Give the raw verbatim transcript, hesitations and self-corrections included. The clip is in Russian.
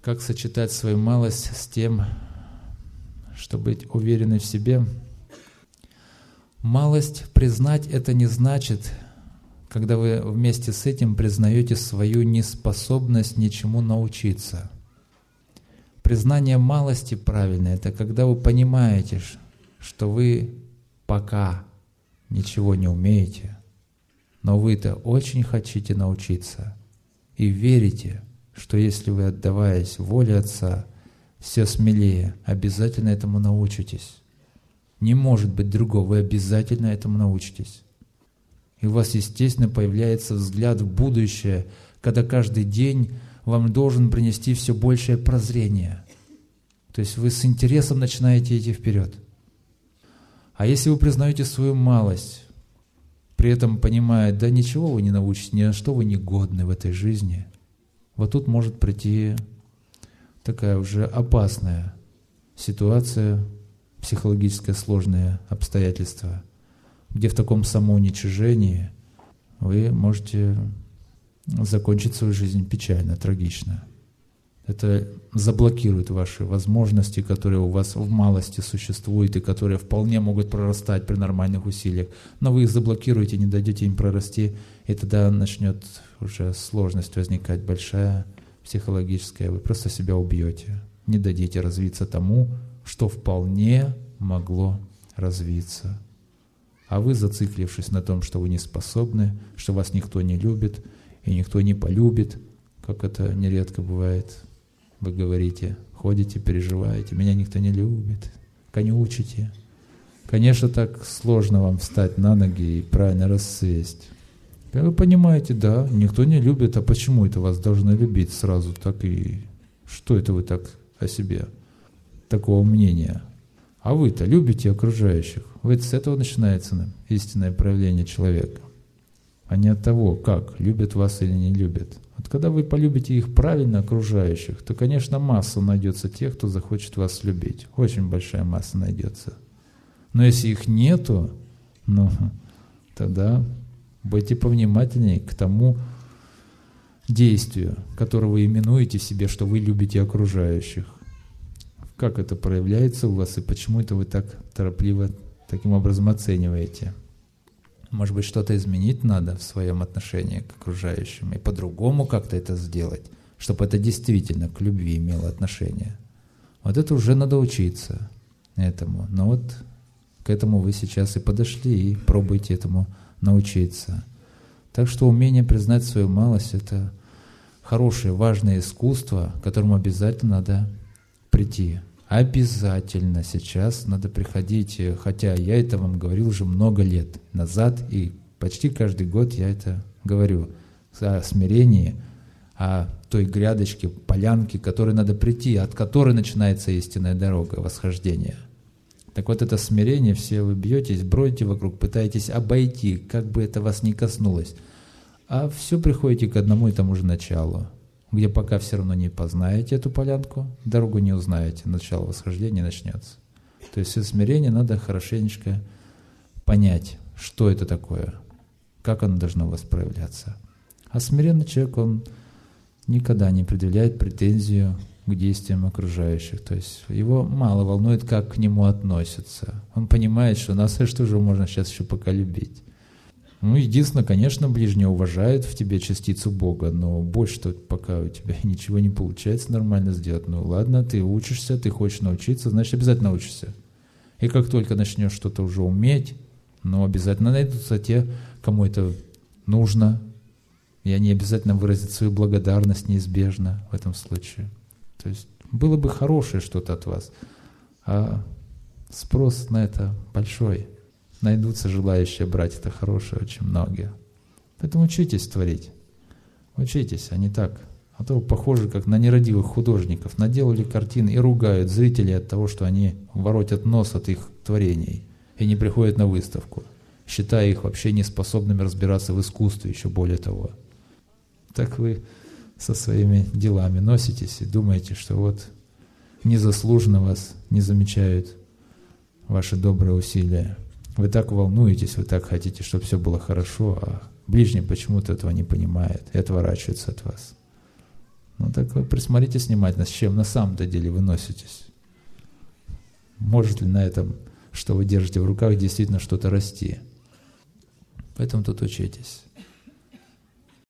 Как сочетать свою малость с тем, чтобы быть уверенной в себе? Малость признать — это не значит, когда вы вместе с этим признаете свою неспособность ничему научиться. Признание малости правильное — это когда вы понимаете, что вы пока ничего не умеете, но вы-то очень хотите научиться и верите, что если вы, отдаваясь воле Отца, все смелее, обязательно этому научитесь. Не может быть другого, вы обязательно этому научитесь. И у вас, естественно, появляется взгляд в будущее, когда каждый день вам должен принести все большее прозрение. То есть вы с интересом начинаете идти вперед. А если вы признаете свою малость, при этом понимая, да ничего вы не научитесь, ни на что вы не годны в этой жизни, вот тут может прийти такая уже опасная ситуация, психологическое сложное обстоятельство, где в таком самоуничижении вы можете закончить свою жизнь печально, трагично. Это заблокирует ваши возможности, которые у вас в малости существуют и которые вполне могут прорастать при нормальных усилиях. Но вы их заблокируете, не дадите им прорасти, и тогда начнет уже сложность возникать большая, психологическая. Вы просто себя убьете, не дадите развиться тому, что вполне могло развиться. А вы, зациклившись на том, что вы не способны, что вас никто не любит и никто не полюбит, как это нередко бывает, вы говорите, ходите, переживаете, меня никто не любит, конючите. Конечно, так сложно вам встать на ноги и правильно расцвесть. Вы понимаете, да, никто не любит, а почему это вас должны любить сразу так и... Что это вы так о себе? Такого мнения. А вы-то любите окружающих. Ведь с этого начинается истинное проявление человека, а не от того, как, любят вас или не любят. Вот когда вы полюбите их правильно, окружающих, то, конечно, масса найдется тех, кто захочет вас любить. Очень большая масса найдется. Но если их нету, ну, тогда будьте повнимательнее к тому действию, которое вы именуете в себе, что вы любите окружающих. Как это проявляется у вас и почему это вы так торопливо таким образом оцениваете? Может быть, что-то изменить надо в своем отношении к окружающим и по-другому как-то это сделать, чтобы это действительно к любви имело отношение. Вот это уже надо учиться этому. Но вот к этому вы сейчас и подошли, и пробуйте этому научиться. Так что умение признать свою малость — это хорошее, важное искусство, к которому обязательно надо прийти. Обязательно сейчас надо приходить, хотя я это вам говорил уже много лет назад, и почти каждый год я это говорю о смирении, о той грядочке, полянке, к которой надо прийти, от которой начинается истинная дорога восхождения. Так вот, это смирение, все вы бьетесь, бродите вокруг, пытаетесь обойти, как бы это вас ни коснулось, а все приходите к одному и тому же началу, где пока все равно не познаете эту полянку, дорогу не узнаете, начало восхождения начнется. То есть в смирении надо хорошенечко понять, что это такое, как оно должно у вас проявляться. А смиренный человек, он никогда не предъявляет претензию к действиям окружающих. То есть его мало волнует, как к нему относятся. Он понимает, что нас что же можно сейчас еще пока любить. Ну, единственное, конечно, ближние уважают в тебе частицу Бога, но больше-то пока у тебя ничего не получается нормально сделать. Ну ладно, ты учишься, ты хочешь научиться, значит, обязательно учишься. И как только начнешь что-то уже уметь, ну, обязательно найдутся те, кому это нужно, и они обязательно выразят свою благодарность неизбежно в этом случае. То есть было бы хорошее что-то от вас, а спрос на это большой. Найдутся желающие брать это хорошее очень многие. Поэтому учитесь творить. Учитесь, а не так. А то похоже, как на нерадивых художников. Наделали картины и ругают зрителей от того, что они воротят нос от их творений и не приходят на выставку, считая их вообще неспособными разбираться в искусстве, еще более того. Так вы со своими делами носитесь и думаете, что вот незаслуженно вас не замечают ваши добрые усилия. Вы так волнуетесь, вы так хотите, чтобы все было хорошо, а ближний почему-то этого не понимает и отворачивается от вас. Ну так вы присмотритесь внимательно, с чем на самом-то деле вы носитесь. Может ли на этом, что вы держите в руках, действительно что-то расти? Поэтому тут учитесь.